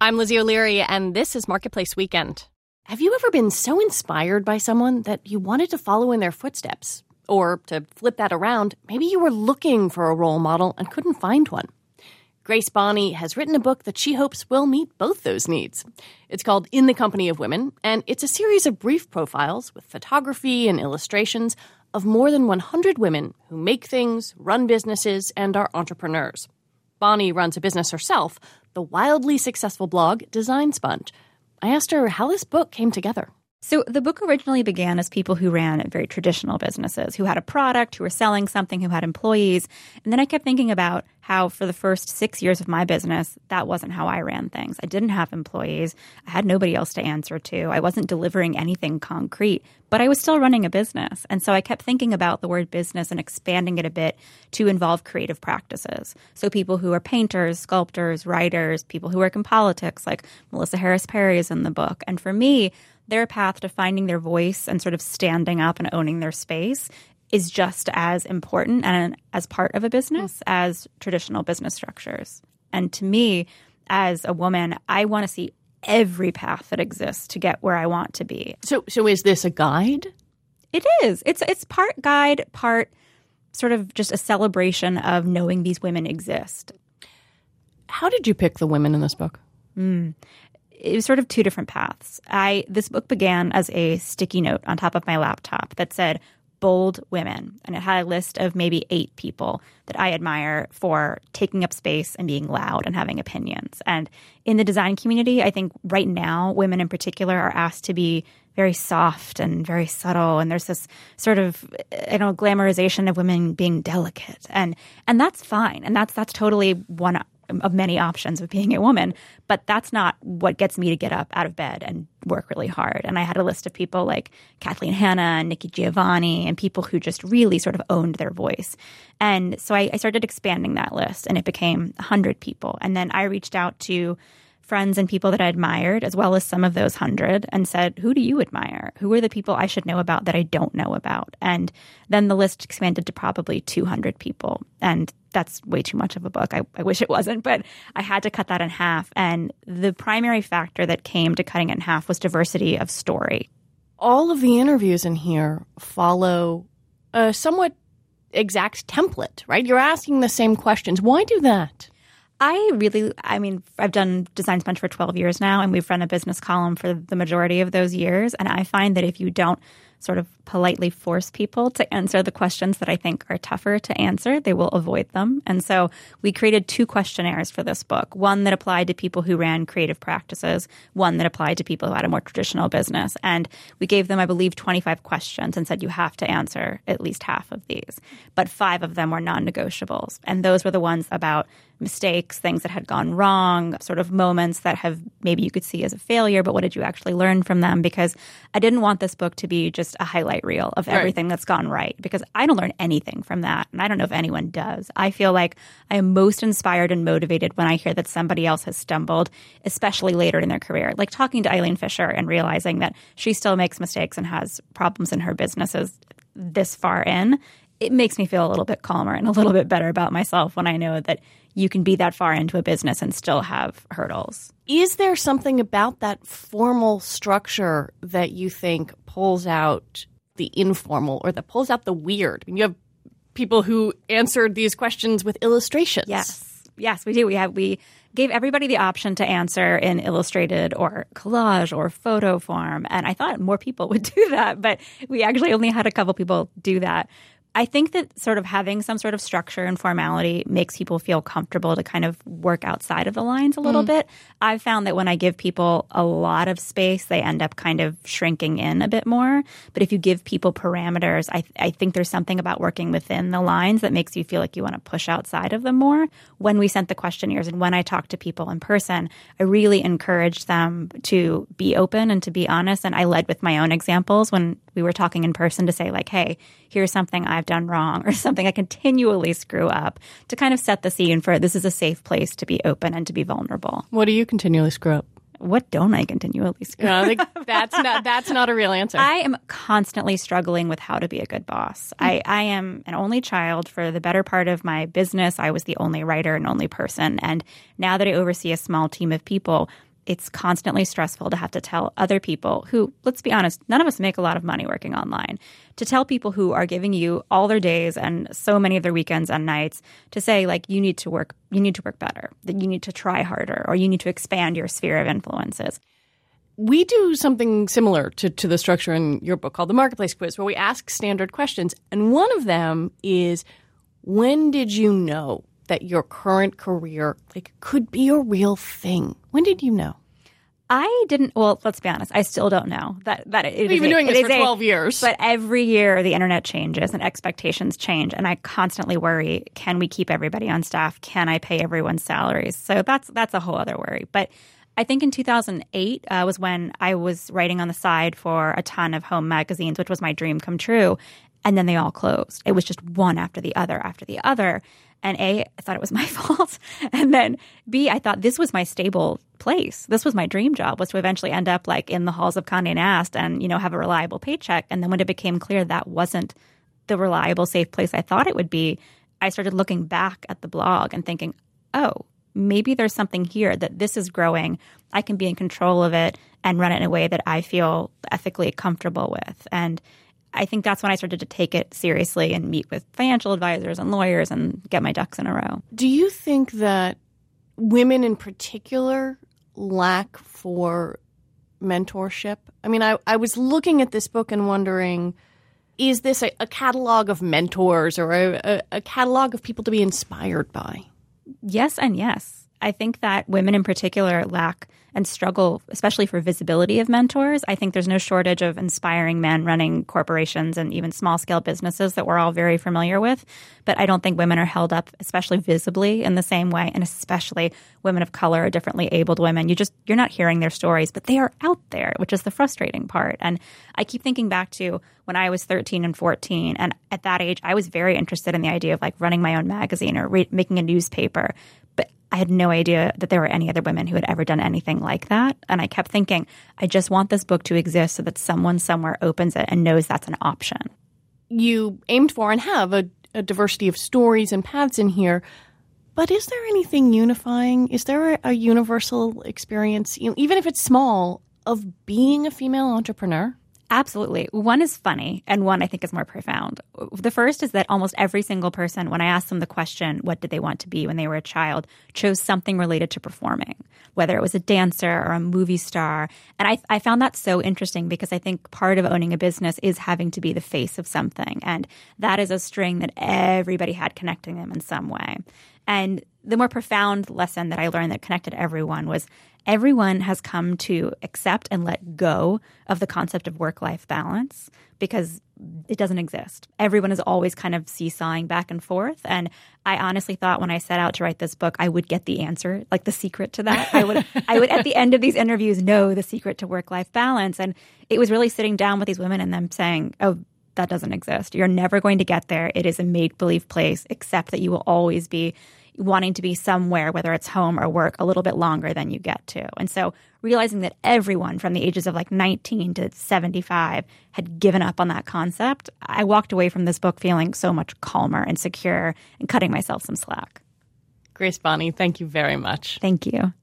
I'm Lizzie O'Leary, and this is Marketplace Weekend. Have you ever been so inspired by someone that you wanted to follow in their footsteps? Or, to flip that around, maybe you were looking for a role model and couldn't find one. Grace Bonney has written a book that she hopes will meet both those needs. It's called In the Company of Women, and it's a series of brief profiles with photography and illustrations of more than 100 women who make things, run businesses, and are entrepreneurs. Bonney runs a business herself, the wildly successful blog Design Sponge. I asked her how this book came together. So the book originally began as people who ran very traditional businesses, who had a product, who were selling something, who had employees. And then I kept thinking about how for the first 6 years of my business, that wasn't how I ran things. I didn't have employees. I had nobody else to answer to. I wasn't delivering anything concrete, but I was still running a business. And so I kept thinking about the word business and expanding it a bit to involve creative practices. So people who are painters, sculptors, writers, people who work in politics, like Melissa Harris Perry is in the book. And for me, their path to finding their voice and sort of standing up and owning their space is just as important and as part of a business as traditional business structures. And to me, as a woman, I want to see every path that exists to get where I want to be. So is this a guide? It is. It's part guide, part sort of just a celebration of knowing these women exist. How did you pick the women in this book? It was sort of two different paths. This book began as a sticky note on top of my laptop that said, bold women. And it had a list of maybe 8 people that I admire for taking up space and being loud and having opinions. And in the design community, I think right now, women in particular are asked to be very soft and very subtle. And there's this sort of, glamorization of women being delicate. And that's fine. And that's totally one of many options of being a woman, but that's not what gets me to get up out of bed and work really hard. And I had a list of people like Kathleen Hanna and Nikki Giovanni and people who just really sort of owned their voice. And so I started expanding that list, and it became 100 people. And then I reached out to friends and people that I admired, as well as some of those 100, and said, who do you admire? Who are the people I should know about that I don't know about? And then the list expanded to probably 200 people. And that's way too much of a book. I wish it wasn't, but I had to cut that in half. And the primary factor that came to cutting it in half was diversity of story. All of the interviews in here follow a somewhat exact template, right? You're asking the same questions. Why do that? I've done Design Sponge for 12 years now, and we've run a business column for the majority of those years. And I find that if you don't sort of politely force people to answer the questions that I think are tougher to answer, they will avoid them. And so we created 2 questionnaires for this book, one that applied to people who ran creative practices, one that applied to people who had a more traditional business. And we gave them, I believe, 25 questions and said, you have to answer at least half of these. But 5 of them were non-negotiables. And those were the ones about mistakes, things that had gone wrong, sort of moments that have maybe you could see as a failure, but what did you actually learn from them? Because I didn't want this book to be just a highlight reel of everything that's gone right, because I don't learn anything from that, and I don't know if anyone does. I feel like I am most inspired and motivated when I hear that somebody else has stumbled, especially later in their career. Like talking to Eileen Fisher and realizing that she still makes mistakes and has problems in her businesses this far in. It makes me feel a little bit calmer and a little bit better about myself when I know that you can be that far into a business and still have hurdles. Is there something about that formal structure that you think pulls out the informal or that pulls out the weird? I mean, you have people who answered these questions with illustrations. Yes, we do. We gave everybody the option to answer in illustrated or collage or photo form. And I thought more people would do that, but we actually only had a couple people do that. I think that sort of having some sort of structure and formality makes people feel comfortable to kind of work outside of the lines a little bit. I've found that when I give people a lot of space, they end up kind of shrinking in a bit more. But if you give people parameters, I think there's something about working within the lines that makes you feel like you want to push outside of them more. When we sent the questionnaires and when I talked to people in person, I really encouraged them to be open and to be honest. And I led with my own examples when we were talking in person to say like, hey, here's something I've done wrong or something I continually screw up, to kind of set the scene for this is a safe place to be open and to be vulnerable. What do you continually screw up? What don't I continually screw up? I think that's not a real answer. I am constantly struggling with how to be a good boss. I am an only child. For the better part of my business, I was the only writer and only person. And now that I oversee a small team of people, it's constantly stressful to have to tell other people who, let's be honest, none of us make a lot of money working online, to tell people who are giving you all their days and so many of their weekends and nights to say, like, you need to work better, that you need to try harder, or you need to expand your sphere of influences. We do something similar to the structure in your book called the Marketplace Quiz, where we ask standard questions. And one of them is, when did you know that your current career could be a real thing? When did you know? I didn't. Well, let's be honest. I still don't know that it. You've been doing this for 12 years. But every year the internet changes and expectations change, and I constantly worry: can we keep everybody on staff? Can I pay everyone's salaries? So that's a whole other worry. But I think in 2008 was when I was writing on the side for a ton of home magazines, which was my dream come true. And then they all closed. It was just one after the other after the other. And A, I thought it was my fault. And then B, I thought this was my stable place. This was my dream job, was to eventually end up like in the halls of Condé Nast and, have a reliable paycheck. And then when it became clear that wasn't the reliable, safe place I thought it would be, I started looking back at the blog and thinking, oh, maybe there's something here, that this is growing. I can be in control of it and run it in a way that I feel ethically comfortable with. And I think that's when I started to take it seriously and meet with financial advisors and lawyers and get my ducks in a row. Do you think that women in particular lack for mentorship? I mean, I was looking at this book and wondering, is this a catalog of mentors or a catalog of people to be inspired by? Yes and yes. I think that women in particular lack and struggle, especially for visibility of mentors. I think there's no shortage of inspiring men running corporations and even small-scale businesses that we're all very familiar with. But I don't think women are held up, especially visibly, in the same way, and especially women of color or differently abled women. You're not hearing their stories, but they are out there, which is the frustrating part. And I keep thinking back to when I was 13 and 14, and at that age, I was very interested in the idea of like running my own magazine or making a newspaper. I had no idea that there were any other women who had ever done anything like that. And I kept thinking, I just want this book to exist so that someone somewhere opens it and knows that's an option. You aimed for and have a diversity of stories and paths in here. But is there anything unifying? Is there a universal experience, even if it's small, of being a female entrepreneur? Absolutely. One is funny, and one I think is more profound. The first is that almost every single person, when I asked them the question, what did they want to be when they were a child, chose something related to performing, whether it was a dancer or a movie star. And I found that so interesting because I think part of owning a business is having to be the face of something. And that is a string that everybody had connecting them in some way. And the more profound lesson that I learned that connected everyone was everyone has come to accept and let go of the concept of work-life balance because it doesn't exist. Everyone is always kind of seesawing back and forth. And I honestly thought when I set out to write this book, I would get the answer, like the secret to that. I would at the end of these interviews know the secret to work-life balance. And it was really sitting down with these women and them saying, oh, that doesn't exist. You're never going to get there. It is a make-believe place, except that you will always be wanting to be somewhere, whether it's home or work, a little bit longer than you get to. And so realizing that everyone from the ages of like 19 to 75 had given up on that concept, I walked away from this book feeling so much calmer and secure and cutting myself some slack. Grace Bonney, thank you very much. Thank you.